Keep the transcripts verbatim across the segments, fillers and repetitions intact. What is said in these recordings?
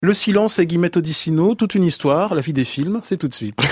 Le silence et Guillemette Odissino, toute une histoire, la vie des films, c'est tout de suite.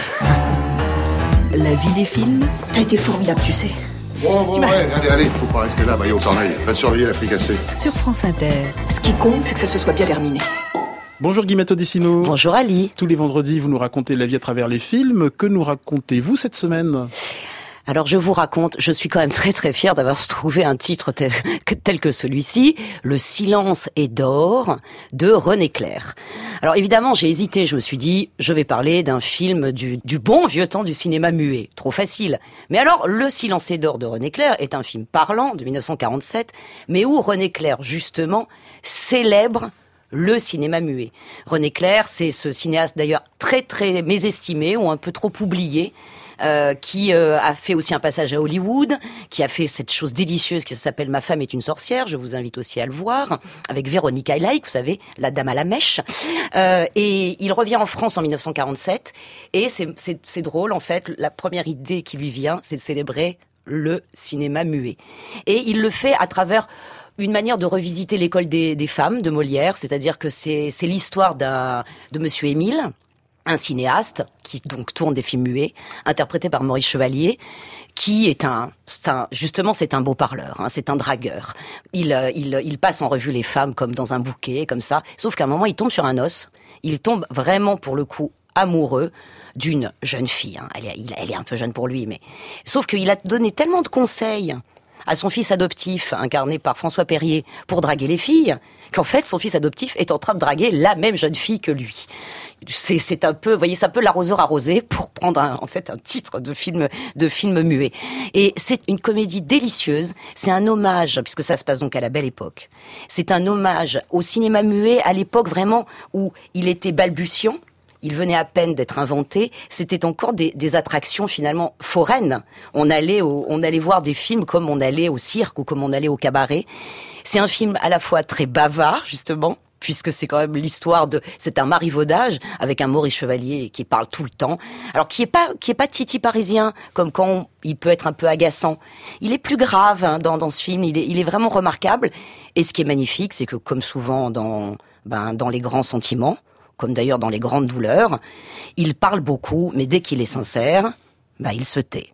La vie des films. T'as été formidable, tu sais. Bon, bon, ouais, allez, allez, faut pas rester là, Maillot Corneille. Va surveiller la fricassée. Sur France Inter. Ce qui compte, c'est que ça se soit bien terminé. Bonjour Guillemette Odissino. Bonjour Ali. Tous les vendredis, vous nous racontez la vie à travers les films. Que nous racontez-vous cette semaine ? Alors je vous raconte, je suis quand même très très fière d'avoir trouvé un titre tel que, tel que celui-ci, Le silence est d'or de René Clair. Alors évidemment j'ai hésité, je me suis dit je vais parler d'un film du, du bon vieux temps du cinéma muet, trop facile. Mais alors Le silence est d'or de René Clair est un film parlant de dix-neuf cent quarante-sept, mais où René Clair justement célèbre le cinéma muet. René Clair, c'est ce cinéaste d'ailleurs très très mésestimé ou un peu trop oublié, Euh, qui euh, a fait aussi un passage à Hollywood, qui a fait cette chose délicieuse qui s'appelle Ma femme est une sorcière. Je vous invite aussi à le voir, avec Véronique Aylaï, vous savez, la dame à la mèche. Euh, et il revient en France en dix-neuf cent quarante-sept, et c'est, c'est, c'est drôle, en fait, la première idée qui lui vient, c'est de célébrer le cinéma muet. Et il le fait à travers une manière de revisiter l'école des, des femmes de Molière, c'est-à-dire que c'est, c'est l'histoire d'un, de Monsieur Émile, un cinéaste qui donc tourne des films muets, interprété par Maurice Chevalier, qui est un, c'est un justement c'est un beau parleur, hein, c'est un dragueur. Il, il, il passe en revue les femmes comme dans un bouquet, comme ça. Sauf qu'à un moment, il tombe sur un os. Il tombe vraiment pour le coup amoureux d'une jeune fille. Hein. Elle est, il, elle est un peu jeune pour lui, mais sauf qu'il a donné tellement de conseils à son fils adoptif, incarné par François Perrier, pour draguer les filles, qu'en fait, son fils adoptif est en train de draguer la même jeune fille que lui. C'est, c'est un peu, vous voyez, c'est un peu l'arroseur arrosé, pour prendre un, en fait un titre de film, de film muet. Et c'est une comédie délicieuse. C'est un hommage, puisque ça se passe donc à la Belle Époque. C'est un hommage au cinéma muet à l'époque vraiment où il était balbutiant. Il venait à peine d'être inventé. C'était encore des, des attractions finalement foraines. On allait, au, on allait voir des films comme on allait au cirque ou comme on allait au cabaret. C'est un film à la fois très bavard, justement, puisque c'est quand même l'histoire de, c'est un marivaudage avec un Maurice Chevalier qui parle tout le temps. Alors qui est pas, qui est pas Titi parisien, comme quand on, il peut être un peu agaçant. Il est plus grave hein, dans, dans ce film. Il est, il est vraiment remarquable. Et ce qui est magnifique, c'est que comme souvent dans, ben, dans les grands sentiments, comme d'ailleurs dans les grandes douleurs, il parle beaucoup, mais dès qu'il est sincère, bah, il se tait.